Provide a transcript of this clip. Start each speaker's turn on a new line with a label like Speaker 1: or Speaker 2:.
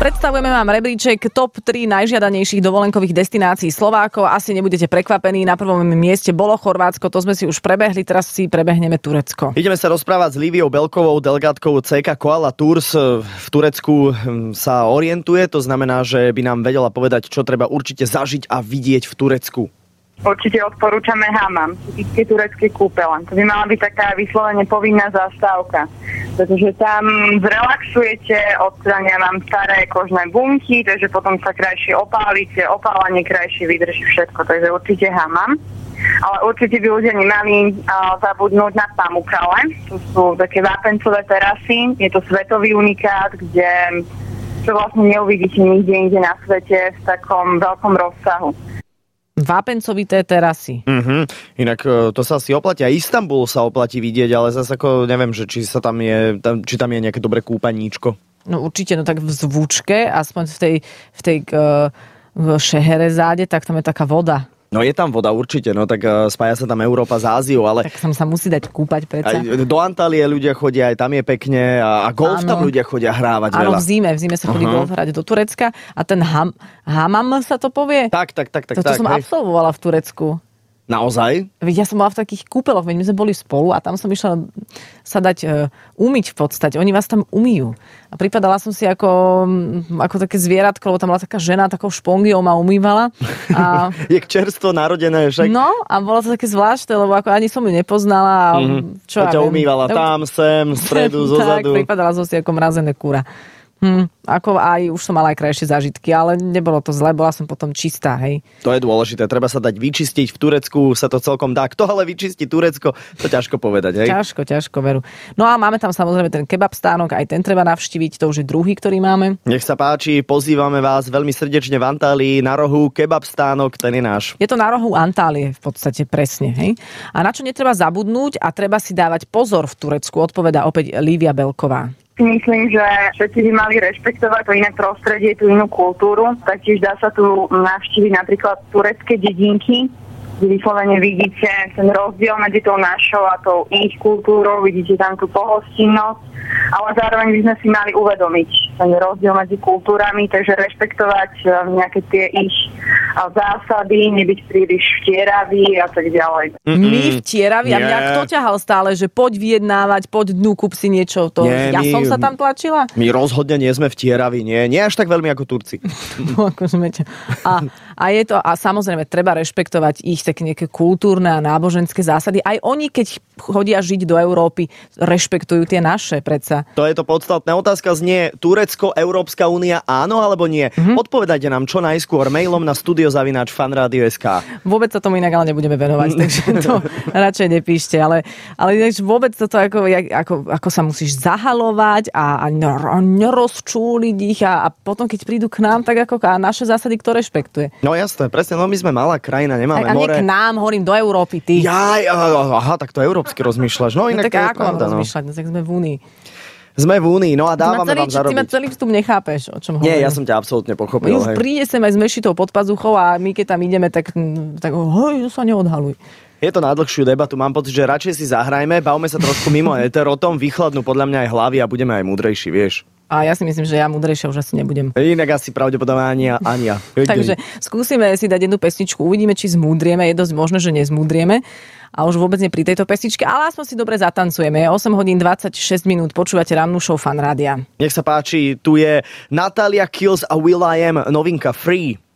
Speaker 1: Predstavujeme vám rebríček top 3 najžiadanejších dovolenkových destinácií Slovákov. Asi nebudete prekvapení, na prvom mieste bolo Chorvátsko, to sme si už prebehli, teraz si prebehneme Turecko.
Speaker 2: Ideme sa rozprávať s Líviou Belkovou, delegátkou CK Koala Tours. V Turecku sa orientuje, to znamená, že by nám vedela povedať, čo treba určite zažiť a vidieť v Turecku.
Speaker 3: Určite odporúčame hammam, typické turecké kúpele. To by mala byť taká vyslovene povinná zastávka, pretože tam zrelaxujete, odstrania vám staré kožné bunky, takže potom sa krajšie opálite, opálenie krajšie vydrží všetko, takže určite hammam. Ale určite by ľudia nemali zabudnúť na Pamukkale. To sú také vápencové terasy, je to svetový unikát, kde to vlastne neuvidíte nikde inde na svete v takom veľkom rozsahu.
Speaker 1: Vápencovité terasy.
Speaker 2: Inak to sa asi oplatí. A Istanbul sa oplatí vidieť, ale zase ako neviem, že či tam je nejaké dobré kúpaníčko.
Speaker 1: No určite, no tak v Zvučke, aspoň v tej Šeherezáde, tak tam je taká voda.
Speaker 2: No je tam voda určite, no tak spája sa tam Európa s Áziou, ale...
Speaker 1: Tak sa musí dať kúpať predsa.
Speaker 2: Aj do Antálie ľudia chodia, aj tam je pekne a golf tam ľudia chodia hrávať veľa.
Speaker 1: Áno, v zime sa chodí golf hrať do Turecka a ten hammam sa to povie?
Speaker 2: Tak.
Speaker 1: To som absolvovala v Turecku.
Speaker 2: Naozaj?
Speaker 1: Ja som bola v takých kúpeloch, my sme boli spolu a tam som išla sa dať umyť v podstate. Oni vás tam umyjú. A pripadala som si ako také zvieratko, lebo tam bola taká žena, takou špongiou ma umývala. A...
Speaker 2: Je čerstvo narodené, však?
Speaker 1: No, a bolo to také zvláštne, lebo ako ani som ju nepoznala. Čo
Speaker 2: ťa umývala tam, sem, stredu, zozadu.
Speaker 1: Tak, pripadala som si ako mrazené kúra. Ako aj už som mala aj krajšie zážitky, ale nebolo to zle, bola som potom čistá, hej.
Speaker 2: To je dôležité, treba sa dať vyčistiť, v Turecku sa to celkom dá. Kto ale vyčistí Turecko, to ťažko povedať, hej.
Speaker 1: Ťažko, veru. No a máme tam samozrejme ten kebab stánok, aj ten treba navštíviť, to už je druhý, ktorý máme.
Speaker 2: Nech sa páči, pozývame vás veľmi srdečne v Antálii, na rohu kebab stánok, ten je náš. Je
Speaker 1: to na rohu Antálie v podstate presne, hej. A na čo netreba zabudnúť a treba si dávať pozor v Turecku, odpovedá opäť Lívia Belková.
Speaker 3: Myslím, že všetci by mali rešpektovať to iné prostredie, tú inú kultúru. Taktiež dá sa tu navštíviť napríklad turecké dedinky, kde vyslovene vidíte ten rozdiel medzi tou našou a tou ich kultúrou, vidíte tam tú pohostinnosť, ale zároveň by sme si mali uvedomiť ten rozdiel medzi kultúrami, takže rešpektovať nejaké tie ich zásady, nebyť príliš vtieraví a tak ďalej.
Speaker 1: My vtieraví? A mňa kto ťahal stále, že poď vyjednávať, poď dnu, kúp si niečo. Som sa tam tlačila?
Speaker 2: My rozhodne nie sme vtieraví, nie až tak veľmi ako Turci.
Speaker 1: A samozrejme, treba rešpektovať ich také nejaké kultúrne a náboženské zásady. Aj oni, keď chodia žiť do Európy, rešpektujú tie naše predsa.
Speaker 2: To je to podstatné. Otázka znie, Turecko, Európska únia, áno alebo nie? Odpovedajte nám čo najskôr mailom na studio@fanradio.sk.
Speaker 1: Vôbec sa tomu inak ale nebudeme venovať, takže to radšej nepíšte. Ale vôbec toto ako sa musíš zahalovať a nerozčúliť ich a potom, keď prídu k nám, tak ako naše zásady kto rešpektuje.
Speaker 2: No jasné, presne, no my sme malá krajina, nemáme more.
Speaker 1: A nie k nám, hovorím do Európy, ty.
Speaker 2: Tak to európsky rozmýšľaš. No inak
Speaker 1: tak ako mám rozmýšľať, tak sme v Únii.
Speaker 2: Sme v Únii, no a dávame vám zarobiť.
Speaker 1: Ty ma celý vstup nechápeš, o čom hovorím.
Speaker 2: Nie, ja som ťa absolútne pochopil.
Speaker 1: Už príde sem aj s mešitou pod pazuchou a my keď tam ideme, tak sa neodhaluj.
Speaker 2: Je to na dlhšiu debatu, mám pocit, že radšej si zahrajme, bavme sa trošku mimo éter, o tom vychladnú podľa mňa aj hlavy a budeme aj múdrejší, vieš.
Speaker 1: A ja si myslím, že ja múdrejšia už asi nebudem.
Speaker 2: Inak asi pravdepodobne ani ja.
Speaker 1: Takže skúsime si dať jednu pesničku, uvidíme, či zmúdrieme. Je dosť možné, že nezmúdrieme. A už vôbec nie pri tejto pesničke, ale aspoň si dobre zatancujeme. Je 8 hodín 26 minút, počúvate rannú show Fan Rádia.
Speaker 2: Nech sa páči, tu je Natalia Kills a Will.i.am, novinka Free.